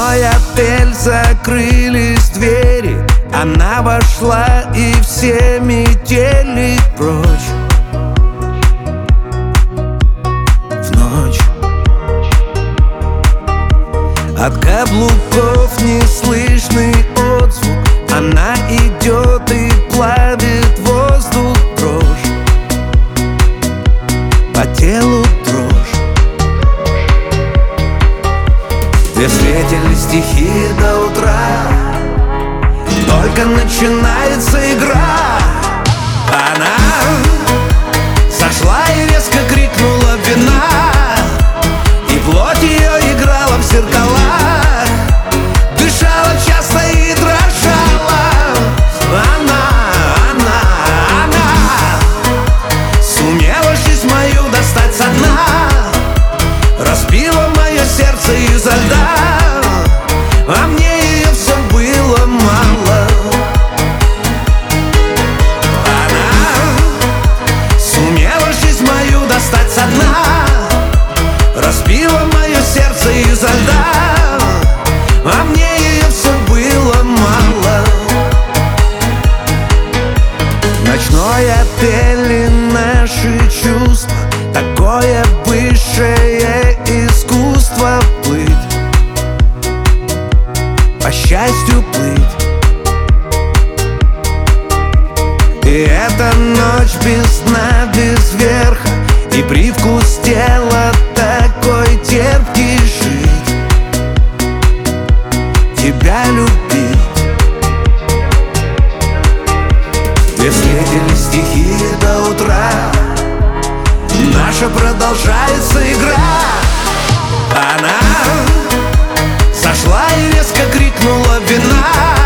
ночной отель закрылись двери, она вошла и все метели прочь. В ночь от каблуков неслышный отзвук, она идет и плавит воздух дрожь, по телу дрожь. Две встретились стихи до утра, только начинается игра. Она сошла и резко крикнула вина, и плоть ее играла в зеркалах, дышала часто и дрожала. Она сумела жизнь мою достать со дна, разбила мое сердце изо льда, а мне ее все было мало. Она сумела жизнь мою достать со дна, разбила мое сердце изо льда, а мне ее все было мало. Ночной отель и наши чувства, такое высшее искусство плыть, по счастью плыть. И эта ночь без дна, без верха, и привкус тела такой терпкий жить, тебя любить. Две встретились стихи до утра, наша продолжается игра. Она сошла и резко крикнула вина,